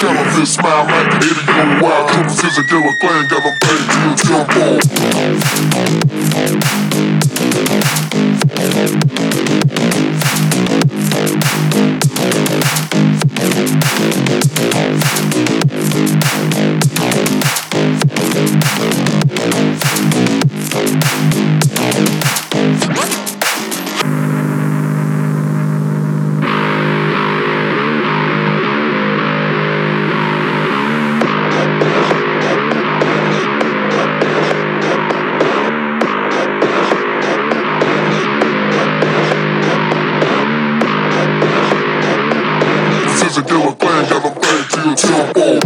Counterfeit smile like an idiot wild. Troopers is a killer clan, got them paid to the temple. Is a killer clan, got them paid to the temple.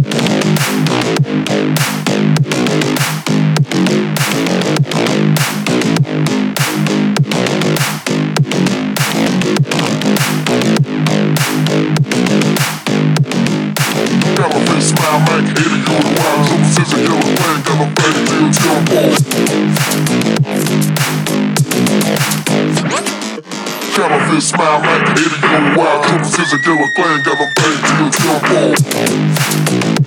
Counterfeit smile like an idiot wild. Troopers is a killer clan, got them paid to the temple. Counterfeit smile like an idiot wild. Troopers is a killer clan, got them paid to the temple.